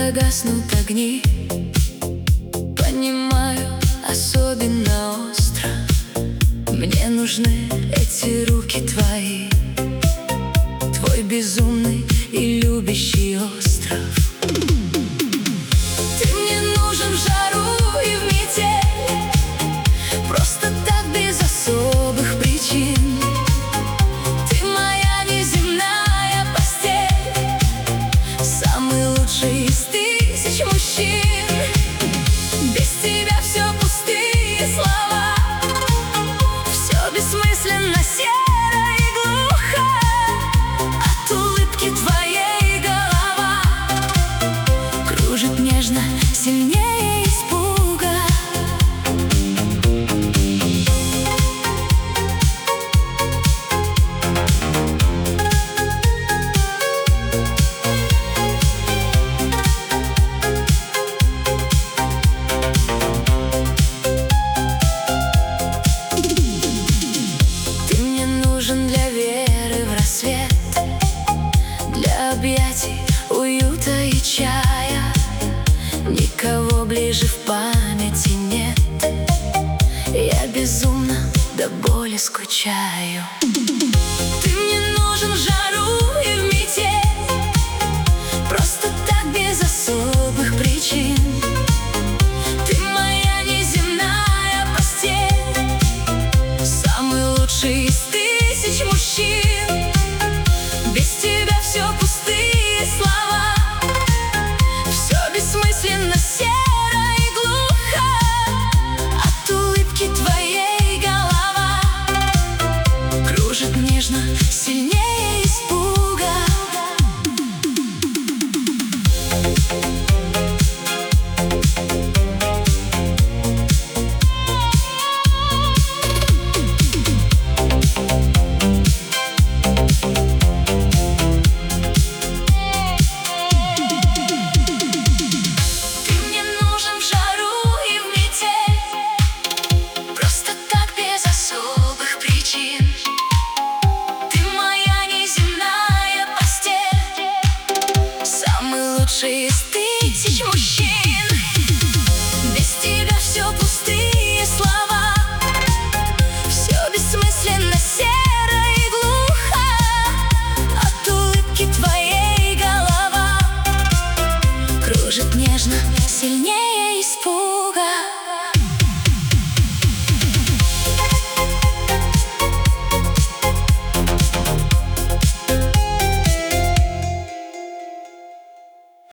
Когда гаснут огни, понимаю особенно остро. Мне нужны эти руки твои, твой безумный и любящий остров. Ты мне нужен в жару и в метель, просто так, без особых причин. Ты моя неземная постель, самый лучший из тысяч мужчин. Без тебя все пустые слова, все бессмысленно, серо и глухо. От улыбки твоей голова кружит нежно, сильнее испуга. Ты мне нужен для веры в рассвет, для объятий, уюта и чая. Никого ближе в памяти нет, я безумно до боли скучаю. Ты мне нужен в жару и в метель, просто так, без особых причин. Ты моя неземная постель, самый лучший из